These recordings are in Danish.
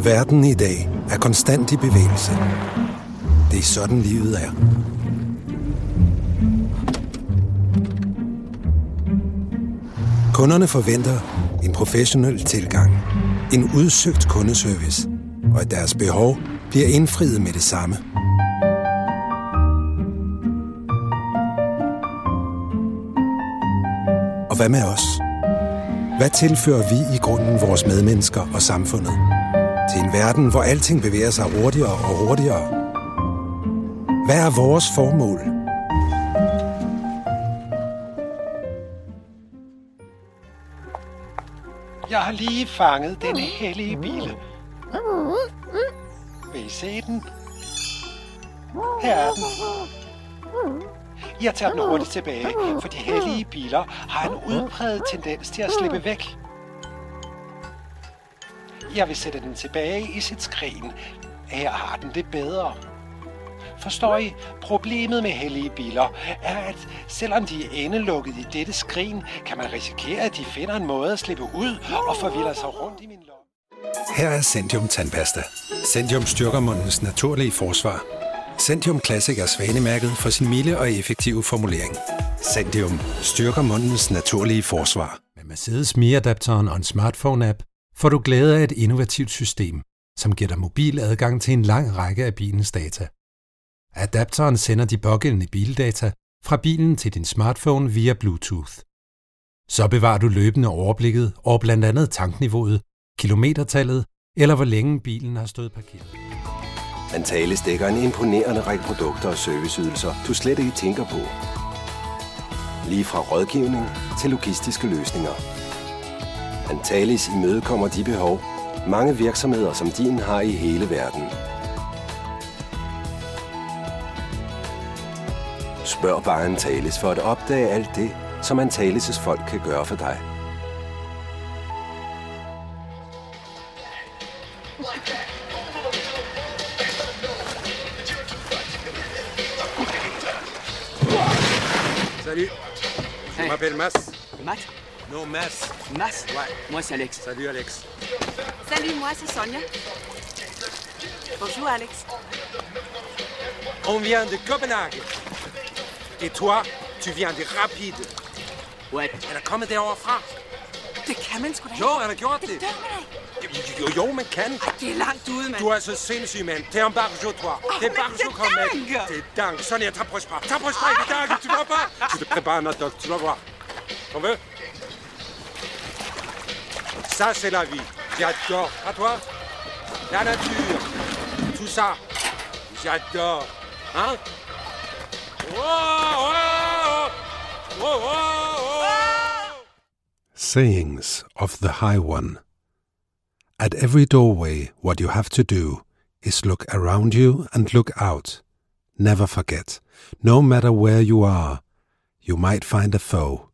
Verden i dag er konstant i bevægelse. Det er sådan livet er. Kunderne forventer en professionel tilgang, en udsøgt kundeservice, og at deres behov bliver indfriet med det samme. Og hvad med os? Hvad tilfører vi i grunden vores medmennesker og samfundet? Til en verden, hvor alting bevæger sig hurtigere og hurtigere. Hvad er vores formål? Jeg har lige fanget denne hellige bille. Vil I se den? Her er den. Jeg tager den hurtigt tilbage, for de hellige biler har en udpræget tendens til at slippe væk. Jeg vil sætte den tilbage i sit skrin. Her har den det bedre. Forstår I? Problemet med hellige biler er, at selvom de er indelukket i dette skrin, kan man risikere, at de finder en måde at slippe ud og forvilder sig rundt i min lomme. Her er Zendium tandpasta. Zendium styrker mundens naturlige forsvar. Zendium Classic er svanemærket for sin milde og effektive formulering. Zendium styrker mundens naturlige forsvar. Med Mercedes Me-adapteren og en smartphone-app får du glæde af et innovativt system, som giver dig mobil adgang til en lang række af bilens data. Adapteren sender de pågældende bildata fra bilen til din smartphone via Bluetooth. Så bevarer du løbende overblikket over blandt andet tankniveauet, kilometertallet eller hvor længe bilen har stået parkeret. Antalis dækker en imponerende række produkter og serviceydelser, du slet ikke tænker på. Lige fra rådgivning til logistiske løsninger. Antalis imødekommer de behov, mange virksomheder som din har i hele verden. Spørg bare Antalis for at opdage alt det, som Antalis' folk kan gøre for dig. Salut, je m'appelle Mas. Max? Non, Mas. Mas? Ouais. Moi, c'est Alex. Salut, Alex. Salut, moi, c'est Sonia. Bonjour, Alex. On vient de Copenhague. Et toi, tu viens de Rapide. Ouais. Han er kommet derovre fra. Det kan man sgu da. Jo, han har gjort det. Det dør man ikke. Jo, man kan. Det er langt ude, mand. Du er så sindssyg, mand. Det er en barjo, toi. Det er barjo, kom med. Det er dang. Sonia, t'approches pas. T'approches pas, il est dang. Tu vois pas? Je te prépare un hot dog, tu vas voir. T'en veux? Ça, c'est la vie. J'adore. À toi? La nature. Tout ça. J'adore. Hein? Wow, wow, wow, wow, wow. Sayings of the High One. At every doorway, what you have to do is look around you and look out. Never forget, no matter where you are, you might find a foe.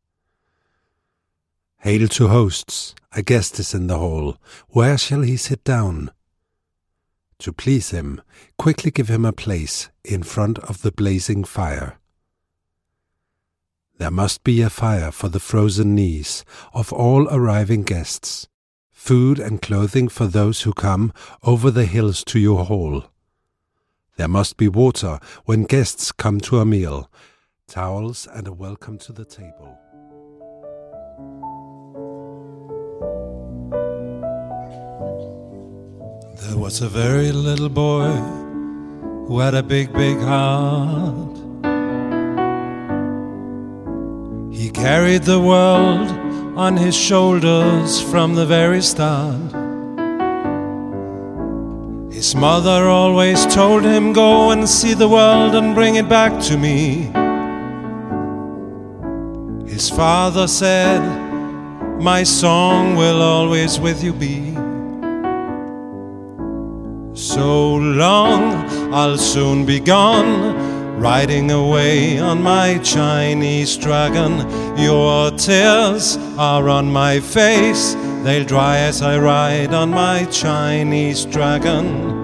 Hail to hosts, a guest is in the hall. Where shall he sit down? To please him, quickly give him a place in front of the blazing fire. There must be a fire for the frozen knees of all arriving guests, food and clothing for those who come over the hills to your hall. There must be water when guests come to a meal, towels and a welcome to the table. There was a very little boy who had a big, big heart. He carried the world on his shoulders from the very start. His mother always told him, go and see the world and bring it back to me. His father said, my song will always with you be. So long, I'll soon be gone, riding away on my Chinese dragon. Your tears are on my face, they'll dry as I ride on my Chinese dragon.